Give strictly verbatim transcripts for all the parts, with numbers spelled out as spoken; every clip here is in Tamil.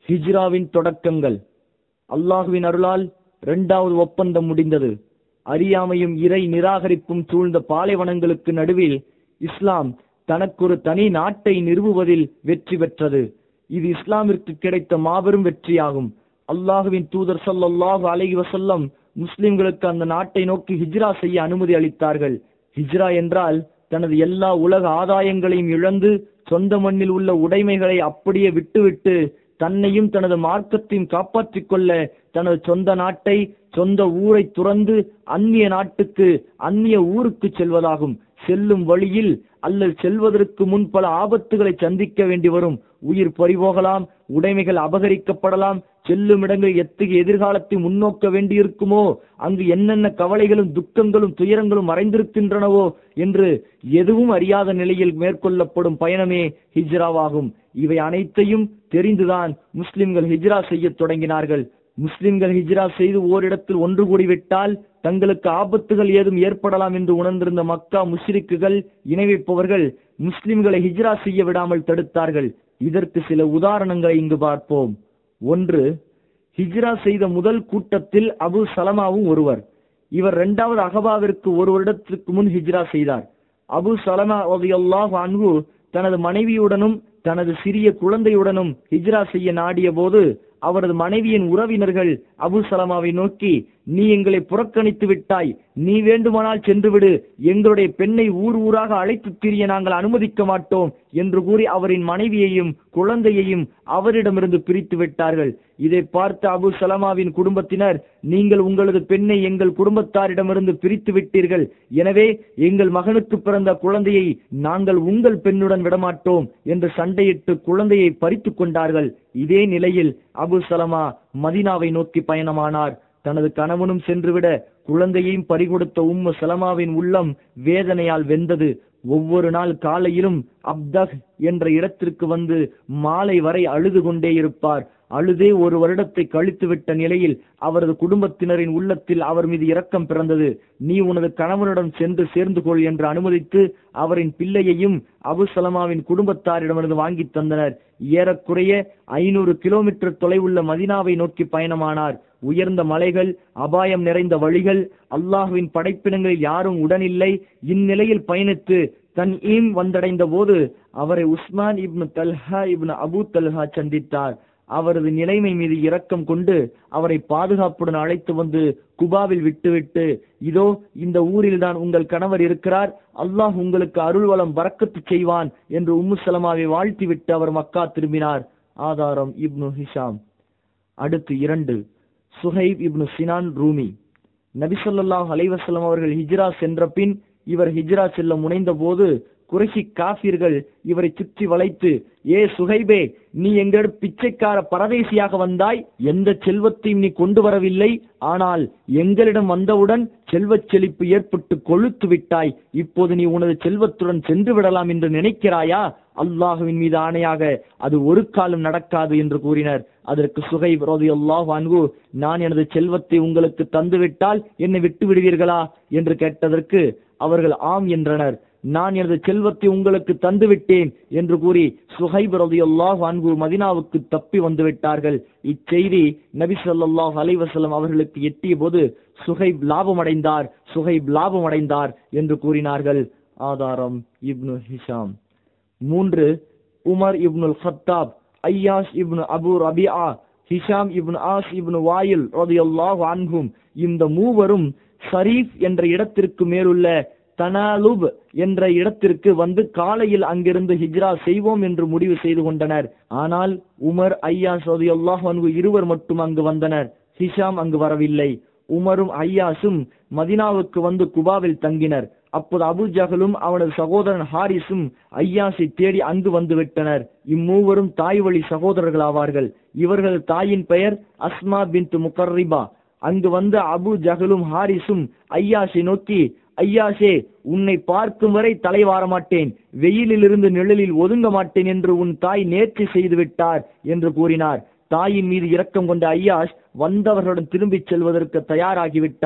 ஹிஜ்ராவின் தொடக்கங்கள். அல்லாஹுவின் அருளால் இரண்டாவது ஒப்பந்தம் முடிந்தது. அறியாமையும் இறை நிராகரிப்பும் சூழ்ந்த பாலைவனங்களுக்கு நடுவில் இஸ்லாம் தனக்கொரு தனி நாட்டை நிறுவுவதில் வெற்றி பெற்றது. இது இஸ்லாமிற்கு கிடைத்த மாபெரும் வெற்றியாகும். அல்லாஹுவின் தூதர் ஸல்லல்லாஹு அலைஹி வஸல்லம் முஸ்லிம்களுக்கு அந்த நாட்டை நோக்கி ஹிஜ்ரா செய்ய அனுமதி அளித்தார்கள். ஹிஜ்ரா என்றால் தனது எல்லா உலக ஆதாயங்களையும் இழந்து சொந்த மண்ணில் உள்ள உடைமைகளை அப்படியே விட்டுவிட்டு தன்னையும் தனது மார்க்கத்தையும் காப்பாற்றிக் கொள்ள தனது சொந்த நாட்டை சொந்த ஊரை துறந்து அந்நிய நாட்டுக்கு அந்நிய ஊருக்கு செல்வதாகும். செல்லும் வழியில் அல்லது செல்வதற்கு முன் பல ஆபத்துகளை சந்திக்க வேண்டி வரும். உயிர் பறிபோகலாம், உடைமைகள் அபகரிக்கப்படலாம், செல்லும் இடங்களில் எத்தகைய எதிர்காலத்தை முன்னோக்க வேண்டியிருக்குமோ, அங்கு என்னென்ன கவலைகளும் துக்கங்களும் துயரங்களும் மறைந்திருக்கின்றனவோ என்று எதுவும் அறியாத நிலையில் மேற்கொள்ளப்படும் பயணமே ஹிஜ்ராவாகும். இவை அனைத்தையும் தெரிந்துதான் முஸ்லிம்கள் ஹிஜ்ரா செய்ய தொடங்கினார்கள். முஸ்லிம்கள் ஹிஜ்ரா செய்து ஓரிடத்தில் ஒன்று கூடிவிட்டால் தங்களுக்கு ஆபத்துகள் ஏதும் ஏற்படலாம் என்று உணர்ந்திருந்த மக்கா முஷ்ரிக்குகள் இணை வைப்பவர்கள் முஸ்லிம்களை ஹிஜ்ரா செய்ய விடாமல் தடுத்தார்கள். இதற்கு சில உதாரணங்களை இங்கு பார்ப்போம். ஒன்று, ஹிஜ்ரா செய்த முதல் கூட்டத்தில் அபு சலமாவும் ஒருவர். இவர் இரண்டாவது அகபாவிற்கு ஒரு வருடத்திற்கு முன் ஹிஜ்ரா செய்தார். அபு சலமா ரலியல்லாஹு அன்ஹு தனது மனைவியுடனும் தனது சிறிய குழந்தையுடனும் ஹிஜ்ரா செய்ய நாடிய போது அவரது மனைவியின் உறவினர்கள் அபு சலமாவை நோக்கி, நீ எங்களை புறக்கணித்து விட்டாய், நீ வேண்டுமானால் சென்றுவிடு, எங்களுடைய பெண்ணை ஊர் ஊராக அழைத்து திரிய நாங்கள் அனுமதிக்க மாட்டோம் என்று கூறி அவரின் மனைவியையும் குழந்தையையும் அவரிடமிருந்து பிரித்து விட்டார்கள். இதை பார்த்த அபு சலமாவின் குடும்பத்தினர், நீங்கள் உங்களது பெண்ணை எங்கள் குடும்பத்தாரிடமிருந்து பிரித்து விட்டீர்கள், எனவே எங்கள் மகனுக்கு பிறந்த குழந்தையை நாங்கள் உங்கள் பெண்ணுடன் விடமாட்டோம் என்று சண்டையிட்டு குழந்தையை பறித்து கொண்டார்கள். இதே நிலையில் அபு சலமா மதீனாவை நோக்கி பயணமானார். தனது கணவனும் சென்றுவிட குழந்தையையும் பறிகொடுத்த உம்மு சலமாவின் உள்ளம் வேதனையால் வெந்தது. ஒவ்வொரு நாள் காலையிலும் அப்தஹ் என்ற இடத்திற்கு வந்து மாலை வரை அழுது கொண்டே இருப்பார். அழுதே ஒரு வருடத்தை கழித்துவிட்ட நிலையில் அவரது குடும்பத்தினரின் உள்ளத்தில் அவர் மீது இரக்கம் பிறந்தது. நீ உனது கணவனுடன் சென்று சேர்ந்து கொள் என்று அனுமதித்து அவரின் பிள்ளையையும் அபு சலமாவின் குடும்பத்தாரிடமிருந்து வாங்கி தந்தனர். ஏறக்குறைய ஐநூறு கிலோமீட்டர் தொலைவுள்ள மதீனாவை நோக்கி பயணமானார். உயர்ந்த மலைகள், அபாயம் நிறைந்த வழிகள், அல்லாஹுவின் படைப்பினங்களில் யாரும் உடனில்லை. இந்நிலையில் பயணித்து தன்ஈம் வந்தடைந்த போது அவரை Usman ibn Talha ibn Abu Talha சந்தித்தார். அவரது நிலைமை மீது இரக்கம் கொண்டு அவரை பாதுகாப்புடன் அழைத்து வந்து குபாவில் விட்டுவிட்டு, இதோ இந்த ஊரில் தான் உங்கள் கணவர் இருக்கிறார், அல்லாஹ் உங்களுக்கு அருள் வளம் பரக்கத்து செய்வான் என்று உம்மு சலமாவை வாழ்த்திவிட்டு அவர் மக்கா திரும்பினார். ஆதாரம் இப்னு ஹிஷாம். அடுத்து இரண்டு, சுஹைப் இப்னு சினான் ரூமி. நபி ஸல்லல்லாஹு அலைஹி வஸல்லம் அவர்கள் ஹிஜ்ரா சென்ற பின் இவர் ஹிஜ்ரா செல்ல முனைந்த போது குறைஷி காஃபிர்கள் இவரை சுற்றி வளைத்து, ஏ சுஹைபே, நீ எங்களிடம் பிச்சைக்கார பரதேசியாக வந்தாய், எந்த செல்வத்தையும் நீ கொண்டு வரவில்லை, ஆனால் எங்களிடம் வந்தவுடன் செல்வச் செழிப்பு ஏற்பட்டு கொழுத்து விட்டாய், இப்போது நீ உனது செல்வத்துடன் சென்று விடலாம் என்று நினைக்கிறாயா? அல்லாஹுவின் மீது ஆணையாக அது ஒரு காலம் நடக்காது என்று கூறினர். அதற்கு சுஹைப் ரலியல்லாஹு அன்ஹு, நான் எனது செல்வத்தை உங்களுக்கு தந்துவிட்டால் என்னை விட்டு விடுவீர்களா என்று கேட்டதற்கு அவர்கள் ஆம் என்றனர். நான் எனது செல்வத்தை உங்களுக்கு தந்துவிட்டேன் என்று கூறி சுஹைப் ரலியல்லாஹு அன்ஹு மதீனாவுக்கு தப்பி வந்து விட்டார்கள். இச்செய்தி நபி ஸல்லல்லாஹு அலைஹி வஸல்லம் அவர்களுக்கு எட்டிய போது சுஹைப் லாபமடைந்தார், சுஹைப் லாபமடைந்தார் என்று கூறினார்கள். ஆதாரம் இப்னு ஹிஷாம். மூன்று, Umar ibnul Khattab, Ayyash ibn Abu Rabia, Hisham ibn As ibn Wail ரலியல்லாஹு அன்ஹும். இந்த மூவரும் ஷரீஃப் என்ற இடத்திற்கு மேலுள்ள தனாலுப் என்ற இடத்திற்கு வந்து காலையில் அங்கிருந்து ஹிஜ்ரா செய்வோம் என்று முடிவு செய்து கொண்டனர். ஆனால் உமர், ஐயாஷ் ரலியல்லாஹு அன்ஹு இருவர் மட்டும் அங்கு வந்தனர். ஹிஷாம் அங்கு வரவில்லை. உமரும் ஐயாஷும் மதீனாவுக்கு வந்து குபாவில் தங்கினர். அப்போது அபு ஜஹலும் அவனது சகோதரன் ஹாரிஸும் ஐயாஷை தேடி அங்கு வந்து விட்டனர். இம்மூவரும் தாய் வழி சகோதரர்கள் ஆவார்கள். இவர்கள் தாயின் பெயர் அஸ்மா பின்த் முகர்ரிபா. அங்கு வந்த அபு ஜஹலும் ஹாரிஸும் ஐயாஷை நோக்கி, ஐயாஷே, உன்னை பார்க்கும் வரை தலைவார மாட்டேன், வெயிலில் இருந்து நிழலில் ஒதுங்க மாட்டேன் என்று உன் தாய் நேர்ச்சி செய்து விட்டார் என்று கூறினார். தாயின் மீது இரக்கம் கொண்ட ஐயாஷ் வந்தவர்களுடன் திரும்பிச் செல்வதற்கு தயாராகிவிட்டார்.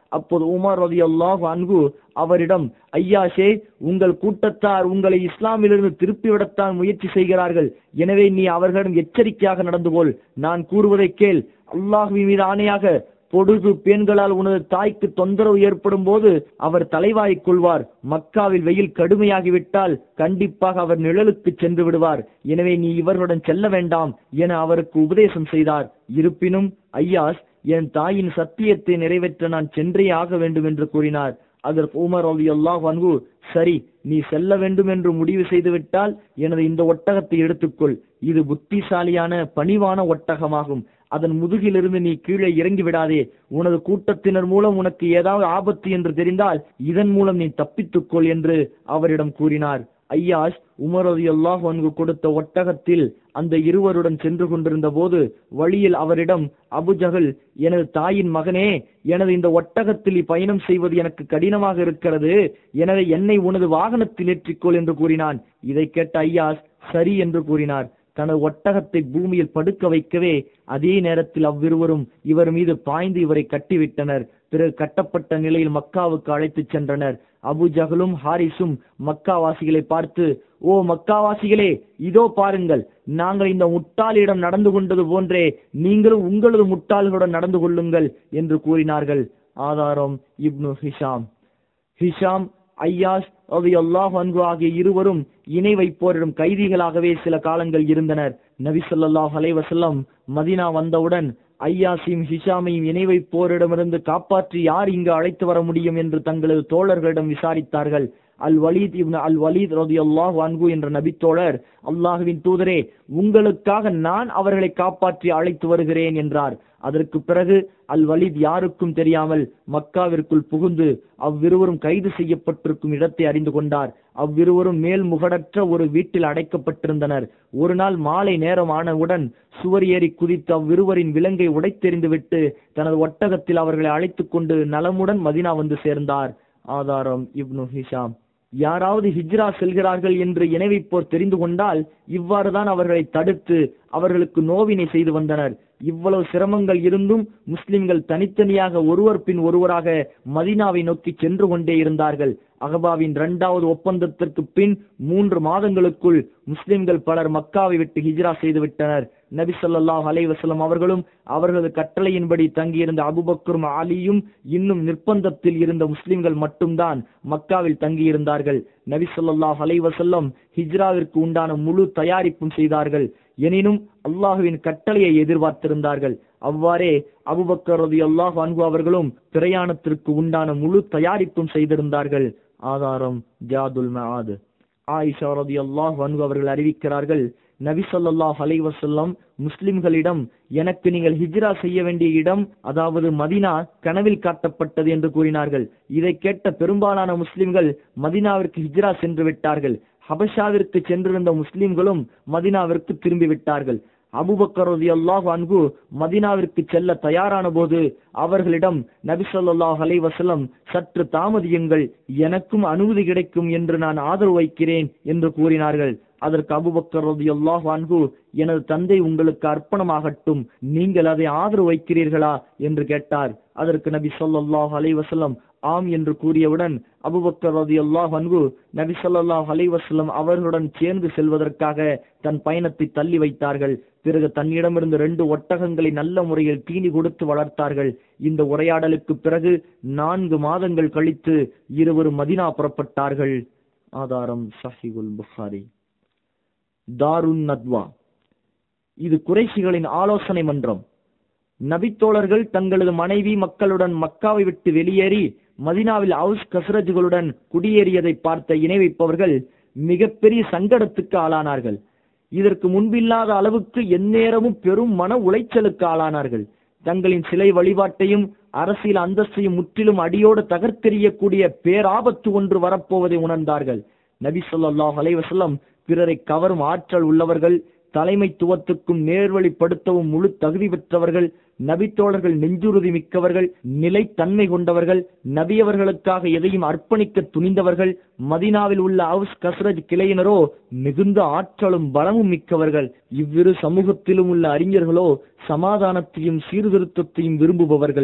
அப்போது உமர் ரலியல்லாஹு அன்ஹு அவரிடம், ஐயாஷே, உங்கள் கூட்டத்தார் உங்களை இஸ்லாமிலிருந்து திருப்பிவிடத்தான் முயற்சி செய்கிறார்கள். எனவே நீ அவர்களிடம் எச்சரிக்கையாக நடந்து கொள். நான் கூறுவதை கேள். அல்லாஹ்வின் மீது ஆணையாக, பொடுகு பெண்களால் உனது தாய்க்கு தொந்தரவு ஏற்படும் போது அவர் தலைவாய்க் கொள்வார். மக்காவில் வெயில் கடுமையாகிவிட்டால் கண்டிப்பாக அவர் நிழலுக்கு சென்று விடுவார். எனவே நீ இவர்களுடன் செல்ல வேண்டாம் என அவருக்கு உபதேசம் செய்தார். இருப்பினும் ஐயாஸ், என் தாயின் சத்தியத்தை நிறைவேற்ற நான் சென்றே ஆக வேண்டும் என்று கூறினார். அதற்கு உமர் ரலியல்லாஹு அன்ஹு, சரி, நீ செல்ல வேண்டும் என்று முடிவு செய்துவிட்டால் எனது இந்த ஒட்டகத்தை எடுத்துக்கொள். இது புத்திசாலியான பணிவான ஒட்டகமாகும். அதன் முதுகிலிருந்து நீ கீழே இறங்கி விடாதே. உனது கூட்டத்தினர் மூலம் உனக்கு ஏதாவது ஆபத்து என்று தெரிந்தால் இதன் மூலம் நீ தப்பித்துக்கொள் என்று அவரிடம் கூறினார். ஐயாஷ் உமர் ரலியல்லாஹு அன்ஹு கொடுத்த ஒட்டகத்தில் அந்த இருவருடன் சென்று கொண்டிருந்த போது வழியில் அவரிடம் அபுஜஹல், எனது தாயின் மகனே, எனது இந்த ஒட்டகத்தில் பயணம் செய்வது எனக்கு கடினமாக இருக்கிறது. எனவே என்னை உனது வாகனத்தில் ஏற்றிக்கொள் என்று கூறினான். இதை கேட்ட ஐயாஷ் சரி என்று கூறினார். தனது ஒட்டகத்தை பூமியில் படுக்க வைக்கவே அதே நேரத்தில் அவ்விருவரும் இவர் மீது பாய்ந்து இவரை கட்டிவிட்டனர். பிறகு கட்டப்பட்ட நிலையில் மக்காவுக்கு அழைத்து சென்றனர். அபுஜஹலும் ஹாரிஸும் மக்காவாசிகளை பார்த்து, ஓ மக்காவாசிகளே, இதோ பாருங்கள், நாங்கள் இந்த முட்டாளிடம் நடந்து கொண்டது போன்றே நீங்களும் உங்களது முட்டாள்களுடன் நடந்து கொள்ளுங்கள் என்று கூறினார்கள். ஆதாரம் இப்னு ஹிஷாம். ஹிஷாம், ஐயாஷ் ரலியல்லாஹு அன்ஹு ஆகிய இருவரும் இணை வைப்போரிடம் கைதிகளாகவே சில காலங்கள் இருந்தனர். நபி ஸல்லல்லாஹு அலைஹி வஸல்லம் மதீனா வந்தவுடன் ஐயாஸையும் ஹிஷாமையும் இணை வைப்போரிடமிருந்து காப்பாற்றி யார் இங்கு அழைத்து வர முடியும் என்று தங்களது தோழர்களிடம் விசாரித்தார்கள். அல் வலீத் இப்னு அல் வலீத் ரலியல்லாஹு அன்ஹு என்ற நபித்தோழர், அல்லாஹ்வின் தூதரே, உங்களுக்காக நான் அவர்களை காப்பாற்றி அழைத்து வருகிறேன் என்றார். அதற்கு பிறகு அல் வலீத் யாருக்கும் தெரியாமல் மக்காவிற்குள் புகுந்து அவ்விருவரும் கைது செய்யப்பட்டிருக்கும் இடத்தை அறிந்து கொண்டார். அவ்விருவரும் மேல் முகடற்ற ஒரு வீட்டில் அடைக்கப்பட்டிருந்தனர். ஒரு நாள் மாலை நேரம் ஆனவுடன் சுவர் ஏறி குதித்து அவ்விருவரின் விலங்கை உடைத்தெறிந்து விட்டு தனது ஒட்டகத்தில் அவர்களை அழைத்து கொண்டு நலமுடன் மதீனா வந்து சேர்ந்தார். ஆதாரம் இப்னு ஹிஷாம். யாராவது ஹிஜ்ரா செல்கிறார்கள் என்று இணைவிப்போர் தெரிந்து கொண்டால் இவ்வாறுதான் அவர்களை தடுத்து அவர்களுக்கு நோவினை செய்து வந்தனர். இவ்வளவு சிரமங்கள் இருந்தும் முஸ்லிம்கள் தனித்தனியாக ஒருவர் பின் ஒருவராக மதீனாவை நோக்கி சென்று கொண்டே இருந்தார்கள். அகபாவின் இரண்டாவது ஒப்பந்தத்திற்கு பின் மூன்று மாதங்களுக்குள் முஸ்லிம்கள் பலர் மக்காவை விட்டு ஹிஜ்ரா செய்து விட்டனர். நபி ஸல்லல்லாஹு அலைஹி வஸல்லம் அவர்களும் அவர்களது கட்டளையின்படி தங்கியிருந்த அபூபக்கரும் அலியும் இன்னும் நிர்பந்தத்தில் இருந்த முஸ்லிம்கள் மட்டும்தான் மக்காவில் தங்கியிருந்தார்கள். நபி ஸல்லல்லாஹு அலைஹி வஸல்லம் ஹிஜ்ராவிற்கு உண்டான முழு தயாரிப்பும் செய்தார்கள். எனினும் அல்லாஹுவின் கட்டளையை எதிர்பார்த்திருந்தார்கள். அவ்வாறே அபூபக்கர் ரலியல்லாஹு அன்ஹு அவர்களும் பிரயாணத்திற்கு உண்டான முழு தயாரிப்பும் செய்திருந்தார்கள். ஆதாரம் ஜாதுல் மஆத். ஆயிஷா ரலியல்லாஹு அன்ஹு அவர்கள் அறிவிக்கிறார்கள், நபி ஸல்லல்லாஹு அலைஹி வஸல்லம் முஸ்லிம்களிடம், எனக்கு நீங்கள் ஹிஜ்ரா செய்ய வேண்டிய இடம், அதாவது மதீனா, கனவில் காட்டப்பட்டது என்று கூறினார்கள். இதை கேட்ட பெரும்பாலான முஸ்லிம்கள் மதீனாவிற்கு ஹிஜ்ரா சென்று விட்டார்கள். ஹபஷாவிற்கு சென்றிருந்த முஸ்லிம்களும் மதீனாவிற்கு திரும்பி விட்டார்கள். அபூபக்கர் ரலியல்லாஹு அன்ஹு மதீனாவிற்கு செல்ல தயாரான போது அவர்களிடம் நபி ஸல்லல்லாஹு அலைஹி வஸல்லம், சற்று தாமதியுங்கள், எனக்கும் அனுமதி கிடைக்கும் என்று நான் ஆதரவு வைக்கிறேன் என்று கூறினார்கள். அதற்கு அபூபக்கர் ரலியல்லாஹு அன்ஹு, எனது தந்தை உங்களுக்கு அர்ப்பணமாகட்டும், நீங்கள் அதை ஆதரவு வைக்கிறீர்களா என்று கேட்டார். அதற்கு நபி ஸல்லல்லாஹு அலைஹி வஸல்லம் ஆம் என்று கூறியவுடன் அபூபக்கர் ரலியல்லாஹு அன்ஹு நபி ஸல்லல்லாஹு அலைஹி வஸல்லம் அவர்களுடன் சேர்ந்து செல்வதற்காக தன் பயணத்தை தள்ளி வைத்தார்கள். பிறகு தன்னிடமிருந்து ரெண்டு ஒட்டகங்களை நல்ல முறையில் தீனி கொடுத்து வளர்த்தார்கள். இந்த உரையாடலுக்கு பிறகு நான்கு மாதங்கள் கழித்து இருவரும் மதீனா புறப்பட்டார்கள். ஆதாரம் ஸஹீஹுல் புகாரி. தாருன் நத்வா. இது குறைஷிகளின் ஆலோசனை மன்றம். நபித்தோழர்கள் தங்களது மனைவி மக்களுடன் மக்காவை விட்டு வெளியேறி மதீனாவில் அவுஸ் கஸ்ரஜ்களுடன் குடியேறியதை பார்த்த இணை வைப்பவர்கள் மிகப்பெரிய சங்கடத்துக்கு ஆளானார்கள். இதற்கு முன்பில்லாத அளவுக்கு எந்நேரமும் பெரும் மன உளைச்சலுக்கு ஆளானார்கள். தங்களின் சிலை வழிபாட்டையும் அரசியல் அந்தஸ்தையும் முற்றிலும் அடியோடு தகர்த்தெறியக்கூடிய பேராபத்து ஒன்று வரப்போவதை உணர்ந்தார்கள். நபி ஸல்லல்லாஹு அலைஹி வஸல்லம் பிறரை கவரும் ஆற்றல் உள்ளவர்கள், தலைமைத்துவத்துக்கும் நேர்வழிப்படுத்தவும் முழு தகுதி பெற்றவர்கள், நபித்தோழர்கள் நெஞ்சுறுதி மிக்கவர்கள், நிலைத்தன்மை கொண்டவர்கள், நபியவர்களுக்காக எதையும் அர்ப்பணிக்க துணிந்தவர்கள். மதீனாவில் உள்ள அவுஸ் கஸ்ரஜ் கிளையினரோ மிகுந்த ஆற்றலும் பலமும் மிக்கவர்கள். இவ்விரு சமூகத்திலும் உள்ள அறிஞர்களோ சமாதானத்தையும் சீர்திருத்தத்தையும் விரும்புபவர்கள்.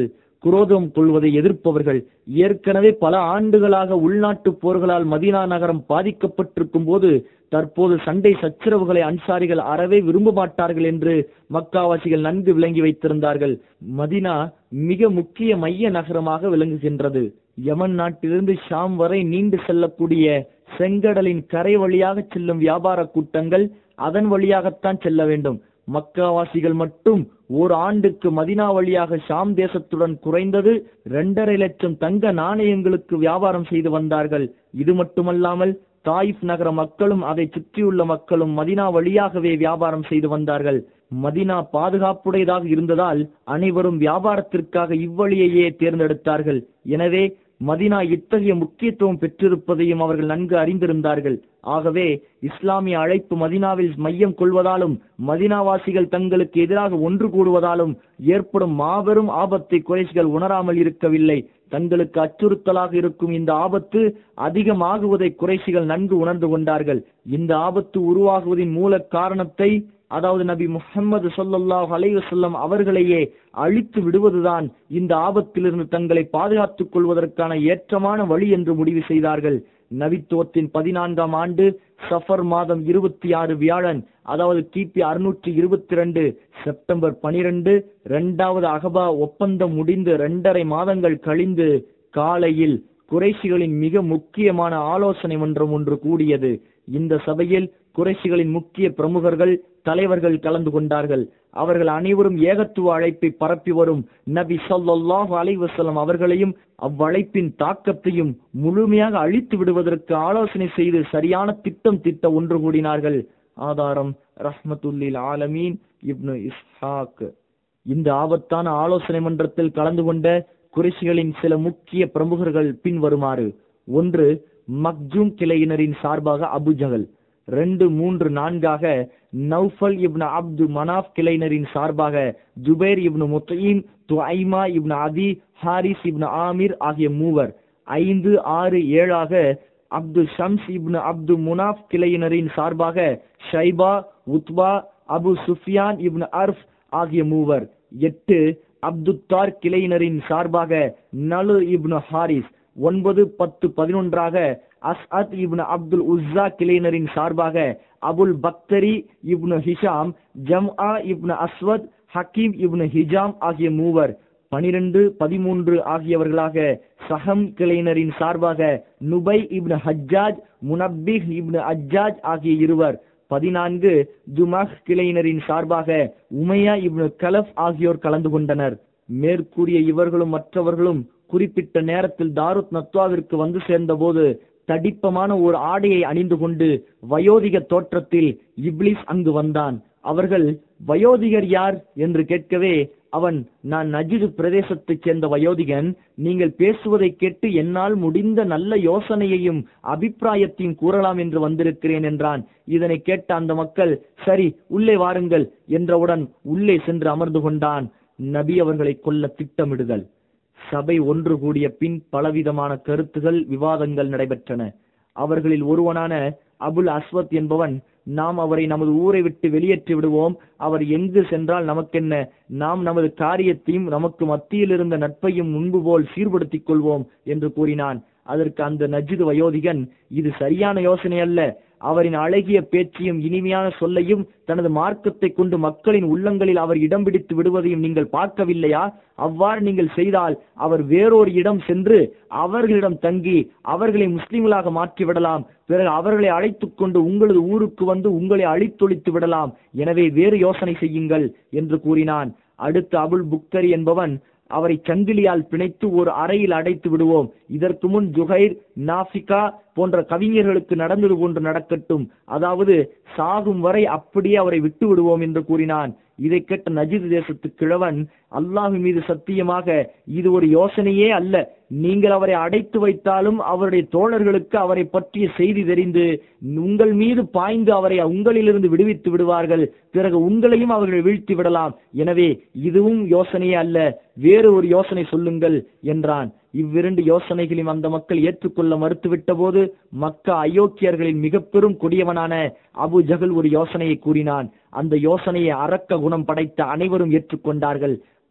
குரோதம் கொள்வதை எதிர்ப்பவர்கள், ஏற்கனவே பல ஆண்டுகளாக உள்நாட்டு போர்களால் மதீனா நகரம் பாதிக்கப்பட்டிருக்கும் போது தற்போது சண்டை சச்சரவுகளை அன்சாரிகள் அறவே விரும்ப மாட்டார்கள் என்று மக்காவாசிகள் நன்கு விளங்கி வைத்திருந்தார்கள். மதீனா மிக முக்கிய மைய நகரமாக விளங்குகின்றது. யமன் நாட்டிலிருந்து ஷாம் வரை நீண்டு செல்லக்கூடிய செங்கடலின் கரை வழியாக செல்லும் வியாபார கூட்டங்கள் அதன் வழியாகத்தான் செல்ல வேண்டும். மக்காவாசிகள் மட்டும் ஓர் ஆண்டுக்கு மதினா வழியாக ஷாம் தேசத்துடன் குறைந்தது இரண்டரை லட்சம் தங்க நாணயங்களுக்கு வியாபாரம் செய்து வந்தார்கள். இது மட்டுமல்லாமல் தாயிப் நகர மக்களும் அதை சுற்றியுள்ள மக்களும் மதினா வழியாகவே வியாபாரம் செய்து வந்தார்கள். மதினா பாதுகாப்புடையதாக இருந்ததால் அனைவரும் வியாபாரத்திற்காக இவ்வழியையே தேர்ந்தெடுத்தார்கள். எனவே மதினா இத்தகைய முக்கியத்துவம் பெற்றிருப்பதையும் அவர்கள் நன்கு அறிந்திருந்தார்கள். ஆகவே இஸ்லாமிய அழைப்பு மதினாவில் மையம் கொள்வதாலும் மதினாவாசிகள் தங்களுக்கு எதிராக ஒன்று கூடுவதாலும் ஏற்படும் மாபெரும் ஆபத்தை குறைஷிகள் உணராமல் இருக்கவில்லை. தங்களுக்கு அச்சுறுத்தலாக இருக்கும் இந்த ஆபத்து அதிகமாகுவதை குறைஷிகள் நன்கு உணர்ந்து கொண்டார்கள். இந்த ஆபத்து உருவாகுவதின் மூல காரணத்தை, அதாவது நபி முஹம்மது ஸல்லல்லாஹு அலைஹி வஸல்லம் அவர்களையே அழித்து விடுவதுதான் இந்த ஆபத்திலிருந்து தங்களை பாதுகாத்துக் கொள்வதற்கான ஏற்றமான வழி என்று முடிவு செய்தார்கள். நபித்துவத்தின் பதினான்காம் ஆண்டு சஃபர் மாதம் இருபத்தி ஆறு வியாழன், அதாவது கிபி அறுநூற்றி இருபத்தி ரெண்டு செப்டம்பர் பனிரெண்டு, இரண்டாவது அகபா ஒப்பந்தம் முடிந்து இரண்டரை மாதங்கள் கழிந்து காலையில் குறைஷிகளின் மிக முக்கியமான ஆலோசனை மன்றம் ஒன்று கூடியது. இந்த சபையில் குறைஷிகளின் முக்கிய பிரமுகர்கள், தலைவர்கள் கலந்து கொண்டார்கள். அவர்கள் அனைவரும் ஏகத்துவ அழைப்பை பரப்பி வரும் நபி ஸல்லல்லாஹு அலைஹி வஸல்லம் அவர்களையும் அவ்வழைப்பின் தாக்கத்தையும் முழுமையாக அழித்து விடுவதற்கு ஆலோசனை செய்து சரியான திட்டம் திட்ட ஒன்று கூடினார்கள். ஆதாரம் ரஹ்மத்துல்லில் ஆலமீன் இப்னு இஸ்ஹாக். இந்த ஆபத்தான ஆலோசனை மன்றத்தில் கலந்து கொண்ட குறைஷிகளின் சில முக்கிய பிரமுகர்கள் பின்வருமாறு: ஒன்று, மக்ஜூம் கிளையினரின் சார்பாக அபுஜஹல். ரெண்டு மூன்று நான்காக நௌஃபல் இப்னு அப்து மனாஃப் கிளையினரின் சார்பாக ஜுபைர் இப்னு முத்தீம், துஐமா இப்னு அதி, ஹாரிஸ் இப்னு ஆமிர் ஆகிய மூவர். ஐந்து ஆறு ஏழாக அப்து ஷம்ஸ் இப்னு அப்து முனாஃப் கிளையினரின் சார்பாக ஷைபா, உத்பா, அபு சுஃபியான் இப்னு அர்ஃப் ஆகிய மூவர். எட்டு அப்துத்தார் கிளையினரின் சார்பாக நலு இப்னு ஹாரிஸ். ஒன்பது பத்து பதினொன்றாக அஸ்அத் இப்னு அப்துல் உஸ்ஸா கிளையினரின் சார்பாக Abul Bakhtari ibn Hisham, Zamaa ibn Aswad, Hakim ibn Hizam ஆகிய மூவர். பனிரெண்டு பதிமூன்று ஆகியவர்களாக சஹம் கிளையினரின் சார்பாக நுபை இப்னு ஹஜ்ஜாஜ், முனப்பிஹ் இப்னு அஜ்ஜாஜ் ஆகிய இருவர். பதினான்கு ஜுமஹ் கிளையினரின் சார்பாக உமையா இப்னு கலஃப் ஆகியோர் கலந்து கொண்டனர். மேற்கூறிய இவர்களும் மற்றவர்களும் குறிப்பிட்ட நேரத்தில் தாருத் நத்வாவிற்கு வந்து சேர்ந்த போது தடிப்பமான ஒரு ஆடையை அணிந்து கொண்டு வயோதிக தோற்றத்தில் இப்லிஸ் அங்கு வந்தான். அவர்கள் வயோதிகர் யார் என்று கேட்கவே அவன், நான் நஜிது பிரதேசத்தைச் சேர்ந்த வயோதிகன், நீங்கள் பேசுவதை கேட்டு என்னால் முடிந்த நல்ல யோசனையையும் அபிப்பிராயத்தையும் கூறலாம் என்று வந்திருக்கிறேன் என்றான். இதனை கேட்ட அந்த மக்கள், சரி உள்ளே வாருங்கள் என்றவுடன் உள்ளே சென்று அமர்ந்து கொண்டான். நபி அவர்களை கொல்ல திட்டமிடுதல். சபை ஒன்று கூடிய பின் பலவிதமான கருத்துகள், விவாதங்கள் நடைபெற்றன. அவர்களில் ஒருவனான அபுல் அஸ்வத் என்பவன், நாம் அவரை நமது ஊரை விட்டு வெளியேற்றி விடுவோம், அவர் எங்கு சென்றால் நமக்கென்ன, நாம் நமது காரியத்தையும் நமக்கு மத்தியில் இருந்த நட்பையும் முன்பு போல் சீர்படுத்திக் கொள்வோம் என்று கூறினான். அதற்கு அந்த நஜிது வயோதிகன், இது சரியான யோசனை அல்ல. அவரின் அழகிய பேச்சையும் இனிமையான சொல்லையும் தனது மார்க்கத்தை கொண்டு மக்களின் உள்ளங்களில் அவர் இடம் பிடித்து விடுவதையும் நீங்கள் பார்க்கவில்லையா? அவ்வாறு நீங்கள் செய்தால் அவர் வேறொரு இடம் சென்று அவர்களிடம் தங்கி அவர்களை முஸ்லிம்களாக மாற்றிவிடலாம். பிறகு அவர்களை அழைத்துக் கொண்டு உங்களது ஊருக்கு வந்து உங்களை அழித்தொழித்து விடலாம். எனவே வேறு யோசனை செய்யுங்கள் என்று கூறினான். அடுத்து அபுல் புக்தரி என்பவன், அவரை சங்கிலியால் பிணைத்து ஒரு அறையில் அடைத்து விடுவோம். இதற்கு முன் ஜுஹைர், நாஃபிகா போன்ற கவிஞர்களுக்கு நடந்தது போன்று நடக்கட்டும். அதாவது சாகும் வரை அப்படியே அவரை விட்டு விடுவோம் என்று கூறினான். இதை கேட்ட நஜித் தேசத்து கிழவன், அல்லாஹ் மீது சத்தியமாக இது ஒரு யோசனையே அல்ல. நீங்கள் அவரை அடைத்து வைத்தாலும் அவருடைய தோழர்களுக்கு அவரை பற்றிய செய்தி தெரிந்து உங்கள் மீது பாய்ந்து அவரை உங்களிலிருந்து விடுவித்து விடுவார்கள். பிறகு உங்களையும் அவர்கள் வீழ்த்தி விடலாம். எனவே இதுவும் யோசனையே அல்ல, வேறு ஒரு யோசனை சொல்லுங்கள் என்றான். இவ்விரண்டு யோசனைகளையும் அந்த மக்கள் ஏற்றுக்கொள்ள மறுத்துவிட்ட போது மக்கா அயோக்கியர்களின் மிக பெரும் கொடியவனான அபு ஜஹல் ஒரு யோசனையை கூறினான். அந்த யோசனையை அரக்க குணம் படைத்த அனைவரும் ஏற்றுக்கொண்டார்கள்.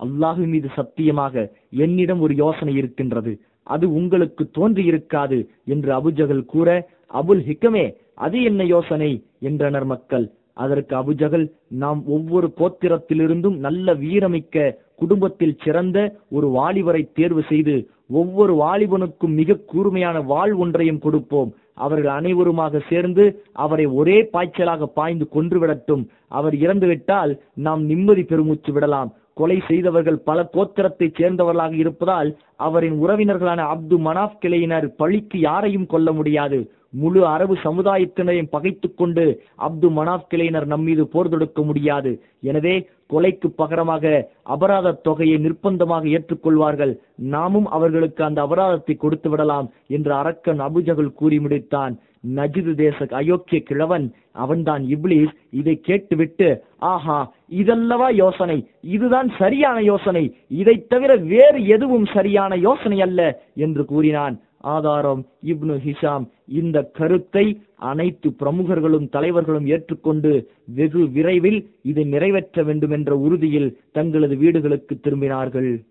அல்லாஹ் மீது சத்தியமாக என்னிடம் ஒரு யோசனை இருக்கின்றது, அது உங்களுக்கு தோன்றி இருக்காது என்று அபுஜகல் கூற, அபுல் ஹிக்கமே அது என்ன யோசனை என்றனர் மக்கள். அதற்கு அபுஜகல், நாம் ஒவ்வொரு கோத்திரத்திலிருந்தும் நல்ல வீரமிக்க குடும்பத்தில் சிறந்த ஒரு வாலிபரை தேர்வு செய்து ஒவ்வொரு வாலிபனுக்கும் மிக கூர்மையான வாள் ஒன்றையும் கொடுப்போம். அவர்கள் அனைவருமாக சேர்ந்து அவரை ஒரே பாய்ச்சலாக பாய்ந்து கொன்றுவிடட்டும். அவர் இறந்துவிட்டால் நாம் நிம்மதி பெருமூச்சு விடலாம். கொலை செய்தவர்கள் பல கோத்திரத்தை சேர்ந்தவர்களாக இருப்பதால் அவரின் உறவினர்களான அப்து மனாப் கிளையினர் பழிக்கு யாரையும் கொல்ல முடியாது. முழு அரபு சமுதாயத்தினரையும் பகைத்துக் கொண்டு அப்து மனாப் கிளையினர் நம்மீது போர் தொடுக்க முடியாது. எனவே கொலைக்கு பகரமாக அபராத தொகையை நிர்பந்தமாக ஏற்றுக்கொள்வார்கள். நாமும் அவர்களுக்கு அந்த அபராதத்தை கொடுத்து விடலாம் என்று அரக்கன் அபுஜகல் கூறி முடித்தான். நஜிது தேச அயோக்கிய கிழவன், அவன்தான் இப்லீஸ், இதை கேட்டுவிட்டு, ஆஹா, இதல்லவா யோசனை, இதுதான் சரியான யோசனை, இதை தவிர வேறு எதுவும் சரியான யோசனை அல்ல என்று கூறினான். ஆதாரம் இப்னு ஹிஷாம். இந்த கருத்தை அனைத்து பிரமுகர்களும் தலைவர்களும் ஏற்றுக்கொண்டு வெகு விரைவில் இதை நிறைவேற்ற வேண்டும் என்ற உறுதியில் தங்களது வீடுகளுக்கு திரும்பினார்கள்.